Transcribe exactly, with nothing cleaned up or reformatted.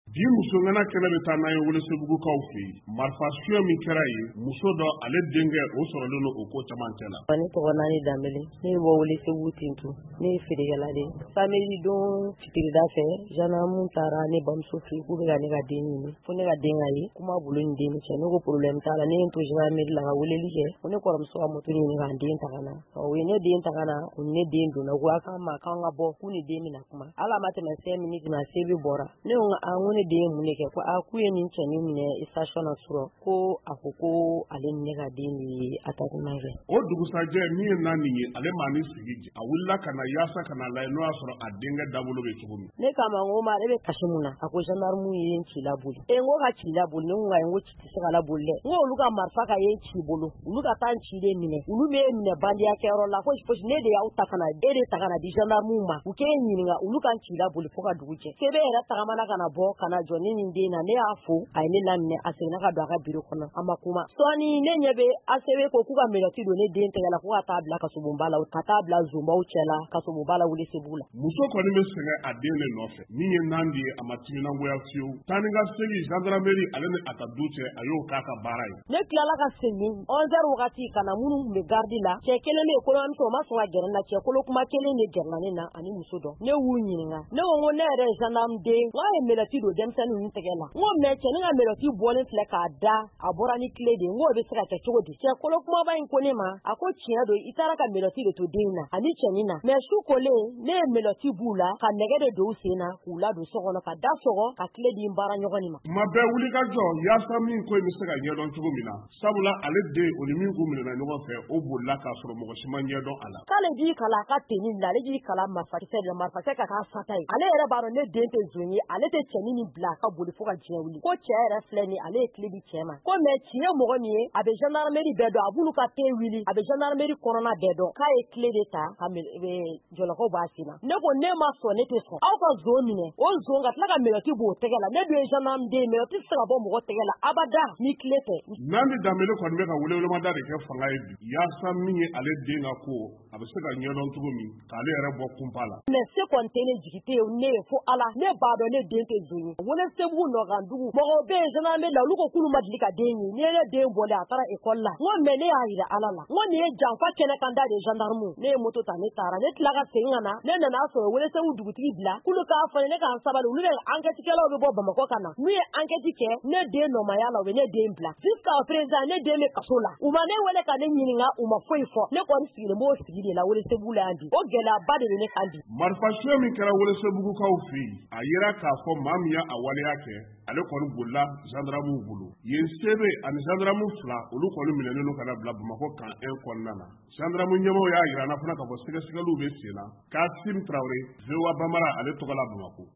Bi muso ngana kɛnɛ bɛ taa n'a ye Welesebugukaw fɛ yen marifa suyɛ min kɛra yen muso dɔ ale denkɛ o sɔrɔlen don o ko camancɛ la. Ne tɔgɔ Nani Danbele ne bɛ bɔ Welesebugu Tintu ne ye feerekɛla de ye. Samedi don fitirida fɛ gendarme taara ne bamuso fɛ yen k'u bɛ ka ne ka den ɲini fo ne ka den ka ye kuma bolo ni den cɛ ne ko problème t'a la ne ye n to gendarmerie la ka weleli kɛ ko ne kɔrɔmuso ka moto ɲini ka n den ta ka na o ye ne den ta ka na o ni ne den donna ko a k'an ma k'an ka bɔ k'u ni den bɛna kuma hali a ma tɛmɛ cinq minutes na se bɛ bɔra ne ko a ko ne den mun de kɛ ko a k'u ye nin cɛnin minɛ station na sɔrɔ ko a ko ko ale ni ne ka den de ye attaquement kɛ. O dugusajɛ min ye Nani ye ale maa ni sigi a wulila ka na yaasa ka na lajɛ n'o y'a sɔrɔ a denkɛ dabolo bɛ cogo min. Ne k'a ma n ko ma ale bɛ kasi mun na a ko gendarme ye n ci laboli e n ko ka ci laboli ne ko ayi n ko ci tɛ se ka laboli dɛ n ko olu ka marifa ka ye n ci bolo olu ka taa n ci de minɛ olu bɛ minɛ bandiya kɛyɔrɔ la fosi fosi ne de y'aw ta ka na e de ta ka na di gendarme ma u k'e ɲininka olu ka n ci laboli fo ka dugu jɛ sebe yɛrɛ tagamana ka na bɔ ka na jɔ ne ni den na ne y'a fo a ye ne laminɛ a seginna ka don a ka bureau kɔnɔ a ma kuma sɔɔni ne ɲɛ bɛ A C B ko k'u ka mɛlɛti don ne den tɛgɛ la ko ka taa bila kasobonba la ka taa bila zombaw cɛ la kasobonba la Welesebugu la. Muso kɔni bɛ sɛgɛn a den de nɔfɛ min ye Nani ye a ma timinangoya fiyewu taa ni ka segin gendarmerie ale ni a ka du cɛ a y'o k'a ka baara ye. Ne tilala ka segin onze heures wagati ka na minnu tun bɛ gardi la cɛ kelen bɛ yen koloɲɔmuso o ma sɔn ka gɛrɛ n na cɛ kolo kuma kelen de gɛrɛla ne na ani muso dɔ ne y'u ɲininka ne ko n ko ne yɛrɛ ye gendarme den n k'a ye mɛlɛti don denmisɛnnin ninnu tɛgɛ la n ko mais cɛ ne ka mɛlɛti bɔlen filɛ k'a da a bɔra ni tile de n ko o bɛ se ka kɛ cogo di cɛ kolo kumaba in ko ne ma a ko tiɲɛ don i taara ka mɛlɛti de to den na ani cɛnin na mais su kolen ne ye mɛlɛti b'u la ka nɛgɛ de don u sen na k'u ladon so kɔnɔ ka da sɔgɔ ka tile di n baara ɲɔgɔn ma. Tuma bɛɛ wuli ka jɔ yaasa min ko in bɛ se ka ɲɛdɔn cogo min na sabula ale den o ni min k'u minɛna ɲɔgɔn fɛ o bolila k'a sɔrɔ mɔgɔ si ma ɲɛdɔn a la. K'ale b'i kala a ka tenue la ale b'i kala marifakisɛ de la marifakisɛ ka k'a sata ye ale yɛrɛ b'a dɔn ne den tɛ zon ye ale tɛ cɛnin ni bila a ka boli fo ka diɲɛ wuli ko cɛ yɛrɛ filɛ nin ale ye tile di cɛ ma ko mais tiɲɛ mɔgɔ min ye a bɛ gendarmerie bɛɛ dɔn a b'olu ka te wuli a bɛ gendarmerie kɔnɔna bɛɛ dɔn k'a ye tile de ta ka jɔlɔkɔw b'a sen na ne ko ne ma sɔn ne tɛ sɔn aw ka zon minɛ o zon ka tila ka mɛlɛti b'o tɛgɛ la ne dun ye gendarme den mɛlɛti tɛ se ka bɔ mɔgɔ tɛgɛ la abada ni tile tɛ. Nani Danbele kɔni bɛ ka welewelemada de kɛ fanga ye bi yaasa min ye ale den ka ko a bɛ se ka ɲɛdɔn cogo min k'ale yɛrɛ bɔ kunpa la. mais se kɔni tɛ ne jigi tɛ ne ye fo ala ne b'a dɔn ne den tɛ zon ye Welesebugu Nɔgandugu mɔgɔw bɛ yen gendarmerie la olu ko k'olu ma deli ka den ye ni ye ne den bɔlen a taara école la n ko mais ne y'a jira ala la n ko nin ye janfa kɛnɛ kan da de ye gendarme ne ye moto ta ne taara ne tila ka segin ka na ne nana sɔrɔ Welesebugu dugutigi bila k'olu k'a fɔ ne k'an sabali olu de enquêtekɛlaw bɛ bɔ Bamakɔ ka na n'u ye enquête kɛ ne den nɔmaya la u bɛ ne den bila jusqu'à présent ne den bɛ kaso la u ma ne wele ka ne ɲininka u ma foyi fɔ ne kɔni sigilen b'o sigi de la Welesebugu la yan bi o gɛlɛyaba de bɛ ne kan bi. Marifa suyɛ min kɛra Welesebugukaw fɛ yen a yera k'a fɔ maa min y'a waleya kɛ ale kɔni bolila gendarmew bolo yen sebe ani gendarme fila olu kɔni minɛnen don ka na bila Bamakɔ kan un kɔnɔna na gendarme ɲɛmɔgɔw y'a jira an na fana k'a fɔ sɛgɛsɛgɛliw bɛ sen na Kasim Traoré V O A Bambara ale tɔgɔ la Bamakɔ.